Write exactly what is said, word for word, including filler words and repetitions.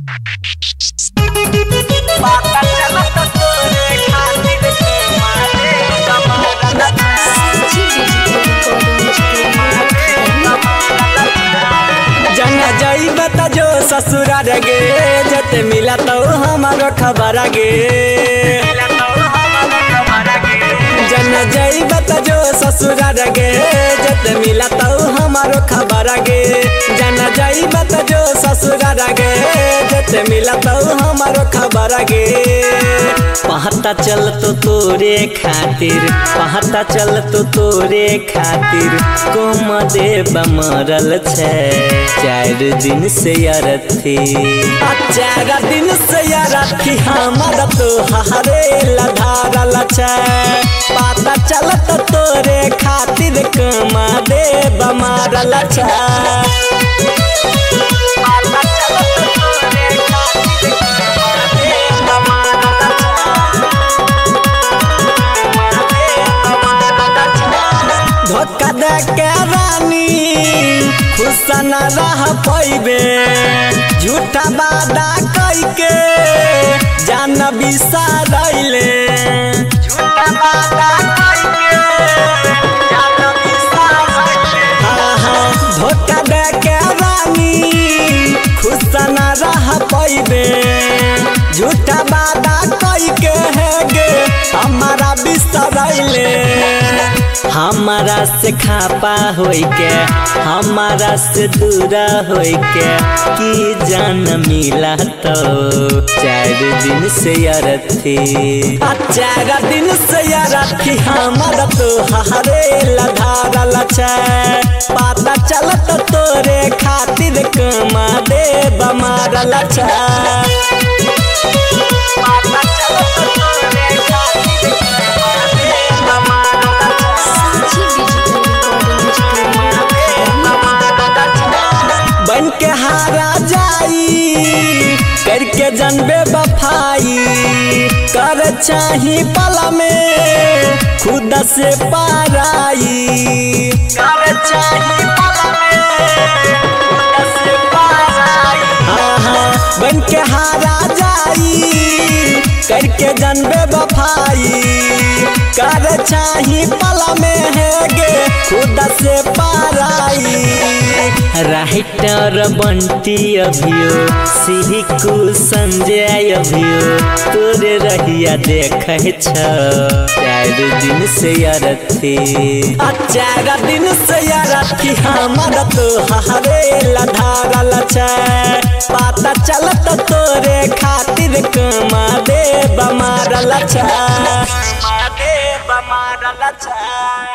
जना जाइबा त जो ससुरार गे जते मिला तो हमारो खबर गे जना जाइबा त जो ससुरार गे जते मिला तो हमारो खबर गे जना जाइबा त जो ससुरार गे जते मिला तो हमारो खबर गे पहता चल तो तोरे खातिर पहता चल तो तोरे खातिर कोम देव मरल छे चार दिन से यारथी चार दिन से यारथी हमारा तो हरे लधारल छे पता चल तो तोरे खातिर कोम देव मरल छे धोखा दे के रानी खुश न रह पैबे झूठा वादा कई के जान बिसरैले झूठा वादा कई के जान बिसरैले हां हां धोखा दे के रानी खुश न रह पैबे झूठा वादा कई के है गे हमारा बिसरैले हमारा से खापा होई के हमारा से दूरा होई के कि जान मिला तो चार दिन से यारथी चार दिन से यारथी हमारा तो हरे लधारल छे पता चल तो तोरे खातिर कमा देव मारल छे बन के हारा जाई करके जनबे बफाई कर चाही पल में खुद से पाराई कर चाही पल में खुद से पाराई हाँ हाँ बन के हारा जाई करके जनबे बफाई कर चाही पल में है गे खुद से पाराई राइटर बंटी अभियो सिहिकू संजय अभियो तोरे रहिया देखे छ चार दिन से यारथी चार दिन से यारथी हमारा तो हरे लधारल छे पता चल तो तोरे खातिर कमा देव मारल छे।